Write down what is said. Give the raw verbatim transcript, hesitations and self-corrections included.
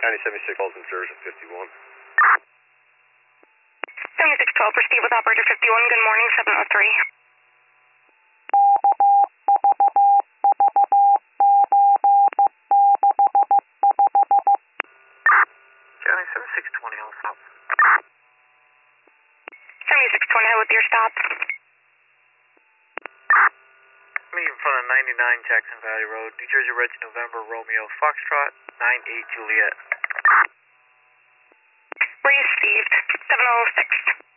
County seventy-six calls insertion fifty-one. seventy-six twelve, proceed with operator fifty-one. Good morning, seven oh three. County seventy-six twenty, I'll stop. seventy-six twenty, with your stop. Me in front of ninety-nine Jackson Valley Road, New Jersey Reggie November Romeo Foxtrot, nine eight Juliet. Received, seven oh six.